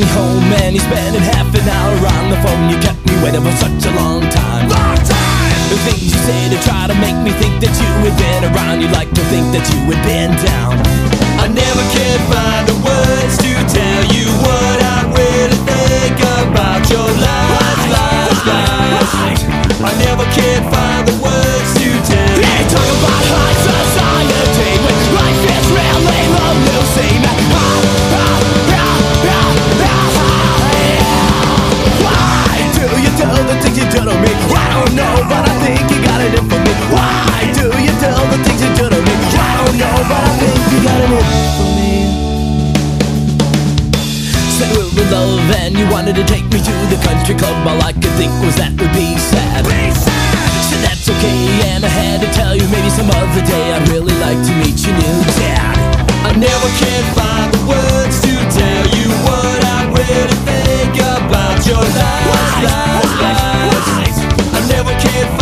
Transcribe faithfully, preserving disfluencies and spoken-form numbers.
me home and you spending half an hour on the phone. You kept me waiting for such a long time. Long time! The things you say to try to make me think that you had been around. You'd like to think that you had been down. I never can find the words to tell you what I really think about your lies, lies, lies. I never can find the words to tell you. They talk about high society when life is really hallucinating. Why do you do the things you do to me? I don't know, but I think you got it in for me. Why do you do the things you do to me? I don't know, but I think you got it in for me. Said we were in love and you wanted to take me to the country club. All I could think was that would be sad. Said that's okay, and I had to tell you maybe some other day I'd really like to meet your new dad. I never can find the words to tell you what I really think about your lies, lies, lies. I never can find